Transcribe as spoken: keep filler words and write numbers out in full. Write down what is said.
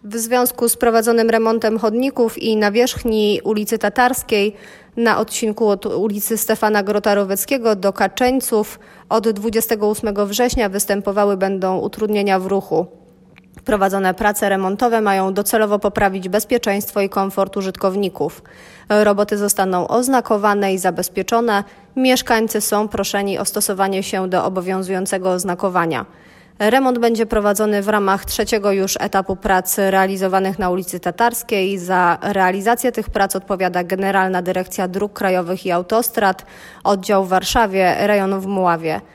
W związku z prowadzonym remontem chodników i nawierzchni ulicy Tatarskiej na odcinku od ulicy Stefana Grota-Roweckiego do Kaczeńców od dwudziestego ósmego września występowały będą utrudnienia w ruchu. Prowadzone prace remontowe mają docelowo poprawić bezpieczeństwo i komfort użytkowników. Roboty zostaną oznakowane i zabezpieczone. Mieszkańcy są proszeni o stosowanie się do obowiązującego oznakowania. Remont będzie prowadzony w ramach trzeciego już etapu prac realizowanych na ulicy Tatarskiej. Za realizację tych prac odpowiada Generalna Dyrekcja Dróg Krajowych i Autostrad, oddział w Warszawie, rejon w Mławie.